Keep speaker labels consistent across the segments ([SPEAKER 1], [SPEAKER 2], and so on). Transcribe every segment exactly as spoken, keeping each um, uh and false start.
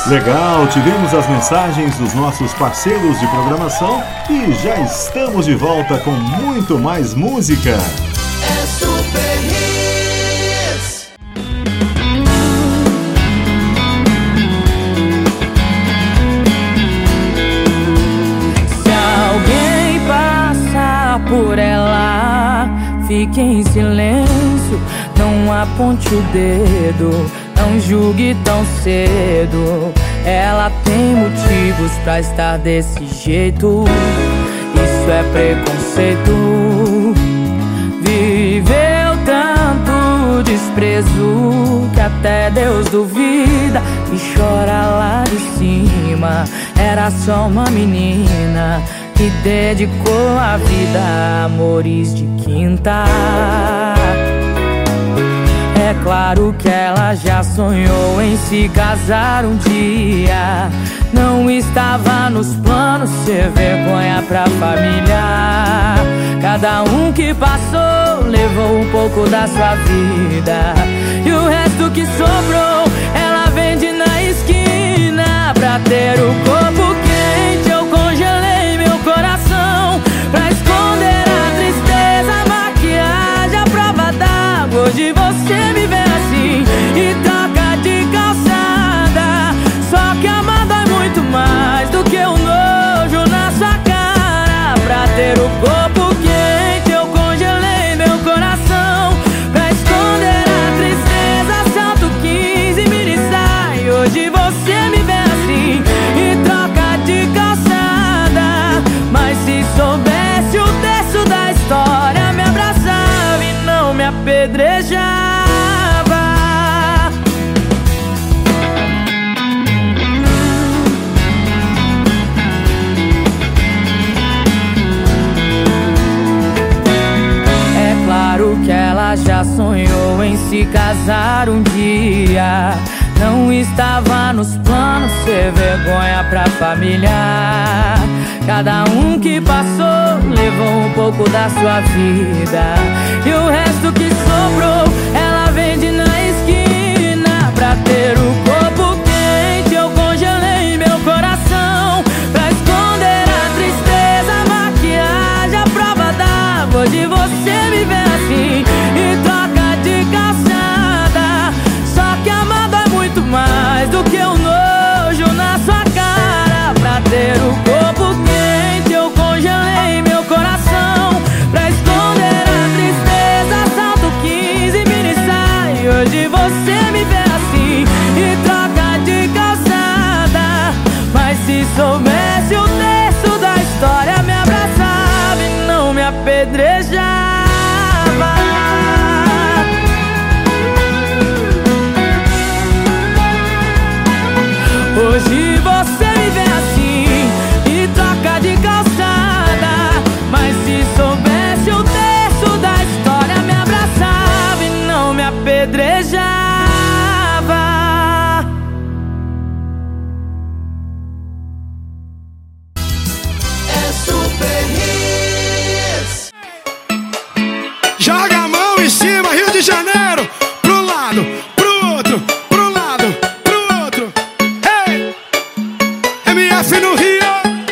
[SPEAKER 1] Legal, tivemos as mensagens dos nossos parceiros de programação e já estamos de volta com muito mais música.
[SPEAKER 2] É Super Hits.
[SPEAKER 3] Se alguém passar por ela, fique em silêncio, não aponte o dedo, não julgue tão cedo. Ela tem motivos pra estar desse jeito. Isso é preconceito. Viveu tanto desprezo que até Deus duvida e chora lá de cima. Era só uma menina que dedicou a vida a amores de quinta. É claro que ela já sonhou em se casar um dia. Não estava nos planos ser vergonha pra família. Cada um que passou levou um pouco da sua vida, e o resto que sobrou ela vende na esquina. Pra ter o corpo quente eu congelei meu coração, pra esconder a tristeza, a maquiagem, a prova d'água. Hoje você me vê assim e troca de calçada. Só que amado é muito mais do que o nojo na sua cara. Pra ter o corpo quente eu congelei meu coração, pra esconder a tristeza, salto quinze, mini saia. Hoje você me vê assim e troca de calçada. Mas se soubesse o terço da história, me abraçava e não me apedrejava. É claro que ela já sonhou em se casar um dia. Não estava nos planos ser vergonha pra família. Cada um que passou levou um pouco da sua vida, e o resto que sobrou ela vende na esquina. Pra ter o corpo quente eu congelei meu coração, pra esconder a tristeza, a maquiagem, a prova d'água. Hoje você me vê assim e troca de calçada. Só que amado é muito mais do que o nojo na sua cara. Pra ter o corpo quente eu congelei meu coração, pra esconder a tristeza, salto quinze, mini saia. Hoje você me vê assim e troca de calçada. Mas se soubesse o terço da história, me abraçava e não me apedrejava. Hoje você me vê assim e troca de calçada. Mas se soubesse o terço da história, me abraçava e não me apedrejava.
[SPEAKER 2] É Super Hits.
[SPEAKER 4] Joga a mão em cima, Rio de Janeiro. Pro lado, pro outro, pro lado, pro outro. Hey! M F no Rio.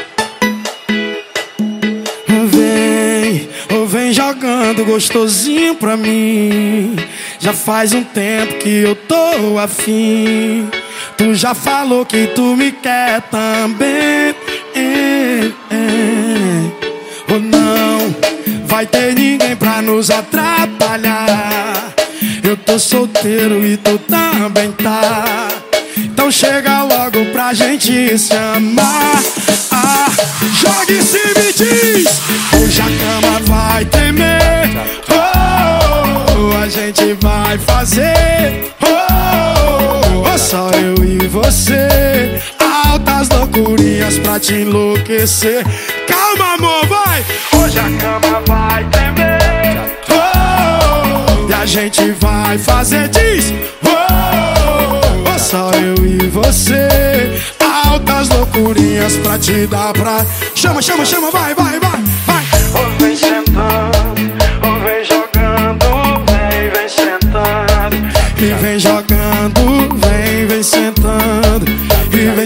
[SPEAKER 4] Vem, ou vem jogando gostosinho pra mim. Já faz um tempo que eu tô afim. Tu já falou que tu me quer também. É, é. Ou não vai ter ninguém pra nos atrapalhar. Eu tô solteiro e tu também tá. Então chega logo pra gente se amar. Ah, joga em cima e diz: hoje a cama vai tremer. Oh, a gente vai fazer. Oh, oh, só eu e você. Altas loucurinhas pra te enlouquecer. Calma, amor, vai. Hoje a cama vai tremer. Oh, e a gente vai fazer, diz. Oh, oh, só eu e você. Altas loucurinhas pra te dar pra... Chama, chama, chama, vai, vai, vai, vai. Oh, vem sentando, oh, vem jogando, vem, vem sentando. E vem jogando, vem, vem sentando. E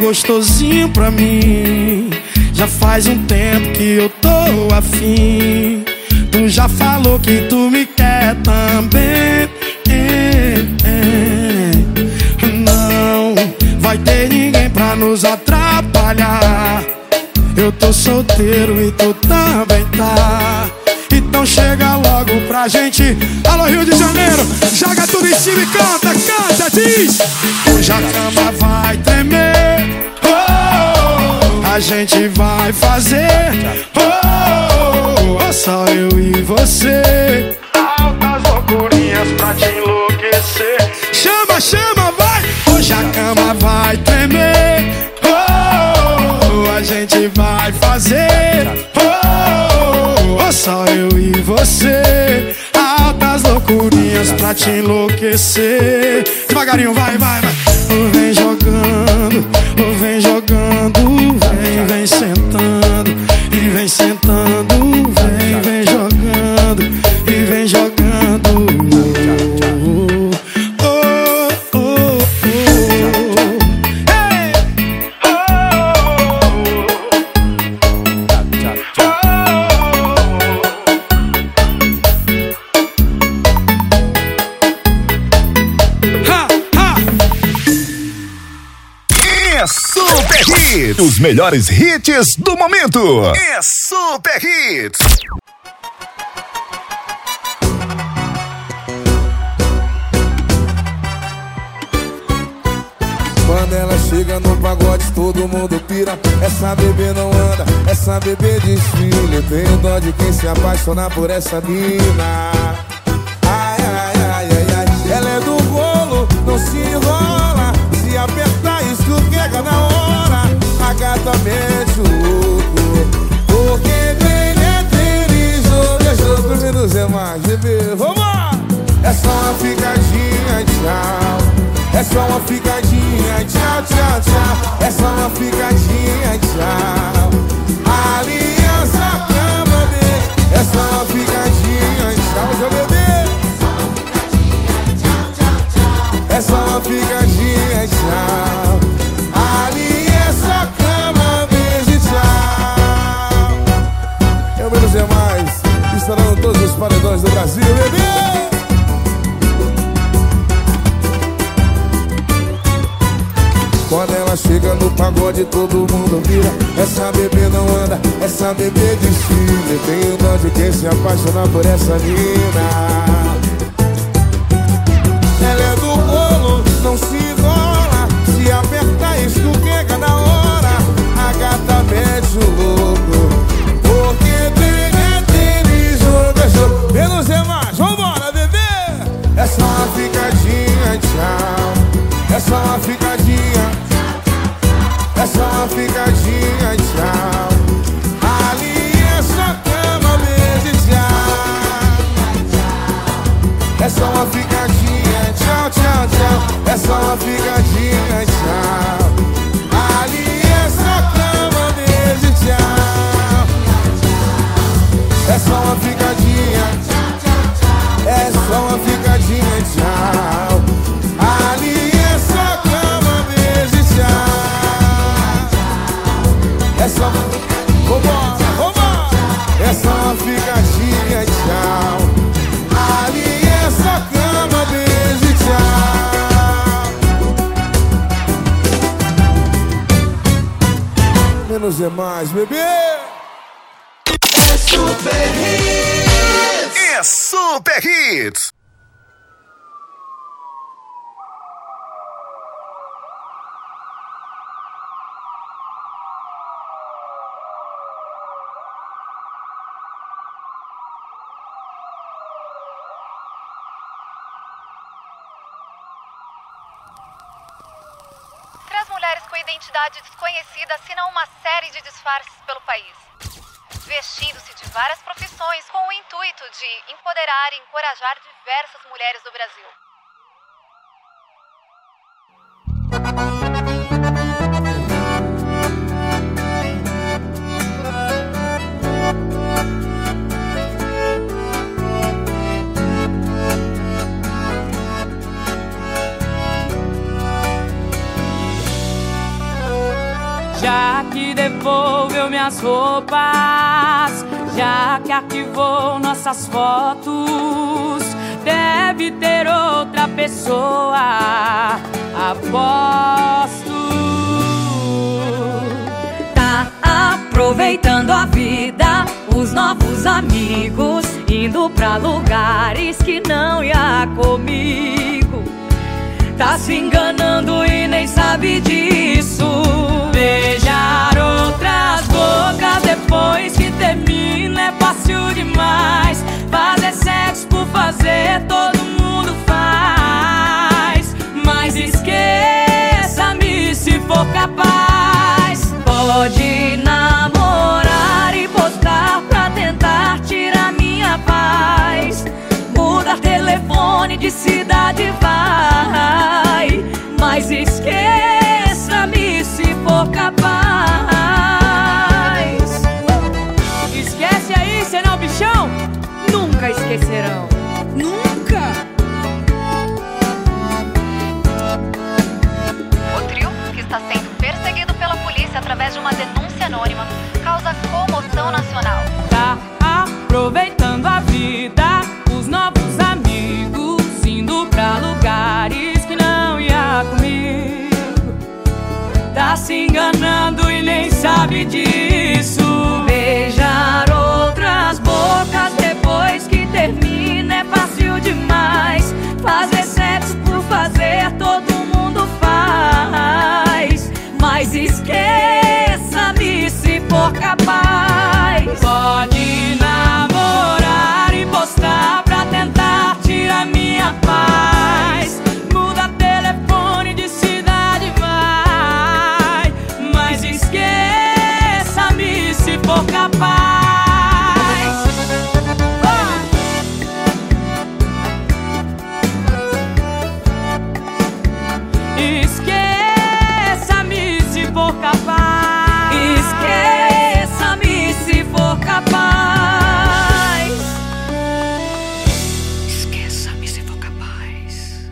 [SPEAKER 4] gostosinho pra mim. Já faz um tempo que eu tô afim. Tu já falou que tu me quer também. é, é. Não vai ter ninguém pra nos atrapalhar. Eu tô solteiro e tu também tá. Então chega logo pra gente. Alô Rio de Janeiro, joga tudo em cima e canta, canta, diz. Hoje a cama vai tremer, oh, a gente vai fazer, oh, oh, só eu e você. Altas loucurinhas pra te enlouquecer. Chama, chama, vai. Hoje a cama vai tremer, oh, a gente vai fazer, oh, oh, só eu e você. Altas loucurinhas pra te enlouquecer. Devagarinho, vai, vai, vai. Vem jogando, vem jogando, vem, vem sentando, e vem sentando, vem, vem jogando, e vem jogando.
[SPEAKER 5] Os melhores hits do momento. É Super Hits.
[SPEAKER 6] Quando ela chega no pagode, todo mundo pira. Essa bebê não anda, essa bebê desfila. Eu tenho dó de quem se apaixonar por essa mina. Ai, ai, ai, ai, ai. Ela é do rolo, não se enrola. Se apertar, escorrega na hora. A gata mete o louco, porque bem é tênis. Deixa eu dormir nos demais, bebê, vambora! É só uma ficadinha, tchau. É só uma ficadinha, tchau, tchau, tchau. É só uma ficadinha, tchau. Aliança, cama, bebê. É só uma ficadinha, tchau, meu bebê. É só uma ficadinha, tchau. Aliança, cama, beijo, tchau. Eu menos é mais, estourando todos os paredões do Brasil, bebê. Quando ela chega no pagode, todo mundo vira. Essa bebê não anda, essa bebê desfila. Eu tenho dó de quem se apaixonar por essa mina. Ela é do bolo, não se enrola. Se apertar, escorrega na hora. A gata mete o louco, porque tem é tênis, jogo é jogo. Menos é mais, vambora, bebê. É só uma ficadinha, tchau. É só uma ficadinha. É só uma ficadinha, tchau. Aliança, cama, beijo, tchau. É só uma ficadinha, tchau, tchau, tchau. É só uma ficadinha, tchau. Aliança, cama, beijo, tchau. É só uma ficadinha, é só uma ficadinha, tchau. Aliança, cama, beijo, tchau. É só, vambora, vambora. É só uma ficadinha, tchau. Aliança, cama, beijo, tchau. Menos é mais, bebê.
[SPEAKER 2] É Super Hits.
[SPEAKER 5] É Super Hits.
[SPEAKER 7] Identidade desconhecida assinam uma série de disfarces pelo país, vestindo-se de várias profissões com o intuito de empoderar e encorajar diversas mulheres do Brasil.
[SPEAKER 3] que devolveu minhas roupas, já que arquivou nossas fotos. Deve ter outra pessoa, aposto.
[SPEAKER 8] Tá aproveitando a vida, os novos amigos, indo pra lugares que não ia comigo. Tá se enganando e nem sabe disso. Beijar outras bocas depois que termina é fácil demais. Fazer sexo por fazer todo mundo faz. Mas esqueça-me se for capaz. Pode namorar e postar pra tentar tirar minha paz. Mudar telefone de cidade vai. Mas esqueça-me se for capaz.
[SPEAKER 3] Esquece aí, senão bichão nunca esquecerão.
[SPEAKER 8] Nunca.
[SPEAKER 7] O trio, que está sendo perseguido pela polícia através de uma denúncia anônima, causa comoção nacional.
[SPEAKER 3] Tá aproveitando a vida, os novos amigos, indo pra lugares que não ia comigo. Tá se enganando e nem sabe disso.
[SPEAKER 8] Beijar outras bocas depois que termina é fácil demais. Fazer sexo por fazer todo mundo faz. Mas esqueça-me se for capaz.
[SPEAKER 3] Pode namorar e postar pra tentar tirar minha paz. Muda telefone de cidade vai. Mas esqueça-me se for capaz. Esqueça-me se for capaz.
[SPEAKER 8] Esqueça-me se for capaz. Esqueça-me se for capaz.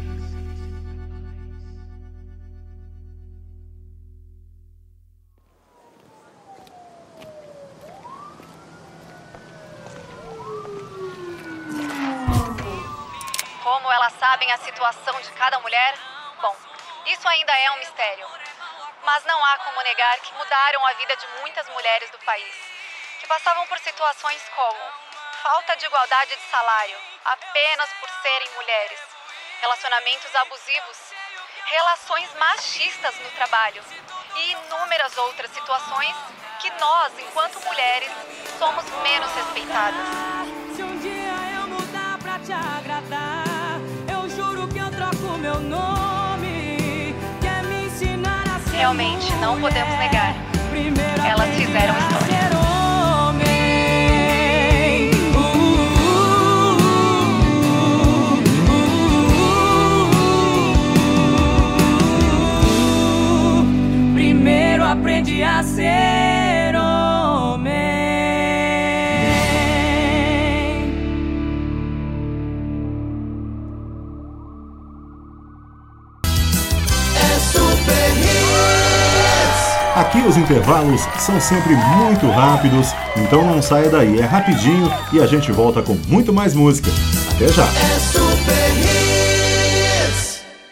[SPEAKER 7] Como elas sabem a situação de cada mulher? Bom, isso ainda é um mistério. Mas não há como negar que mudaram a vida de muitas mulheres do país, que passavam por situações como falta de igualdade de salário apenas por serem mulheres, relacionamentos abusivos, relações machistas no trabalho e inúmeras outras situações que nós, enquanto mulheres, somos menos respeitadas.
[SPEAKER 3] Se um dia eu mudar pra te agradar, eu juro que eu troco meu nome. Quer me ensinar a ser
[SPEAKER 7] Realmente, não
[SPEAKER 3] mulher.
[SPEAKER 7] podemos negar.
[SPEAKER 3] Primeiro
[SPEAKER 7] Elas
[SPEAKER 3] aprendi
[SPEAKER 7] fizeram
[SPEAKER 3] a
[SPEAKER 7] história.
[SPEAKER 3] ser homem. Uh, uh, uh, uh, uh. Primeiro aprendi a ser homem.
[SPEAKER 1] Aqui os intervalos são sempre muito rápidos, então não saia daí, é rapidinho e a gente volta com muito mais música. Até já!
[SPEAKER 2] É super